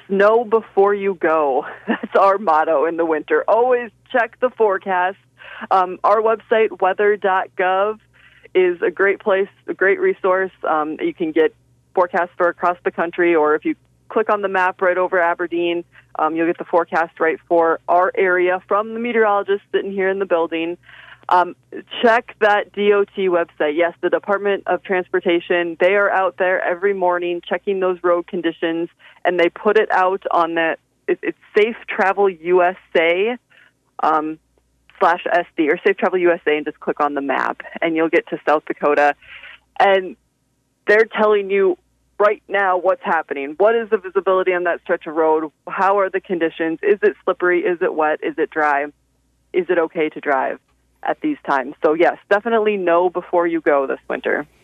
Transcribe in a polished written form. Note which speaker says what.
Speaker 1: Snow before you go. That's our motto in the winter. Always check the forecast. Our website, weather.gov, is a great place, a great resource. You can get forecasts for across the country, or if you click on the map right over Aberdeen, you'll get the forecast right for our area from the meteorologist sitting here in the building. Check that DOT website. Yes, the Department of Transportation, they are out there every morning checking those road conditions, and they put it out on that. It's Safe Travel USA /SD, or Safe Travel USA, and just click on the map, and you'll get to South Dakota. And they're telling you right now what's happening. What is the visibility on that stretch of road? How are the conditions? Is it slippery? Is it wet? Is it dry? Is it okay to drive at these times? So yes, definitely know before you go this winter.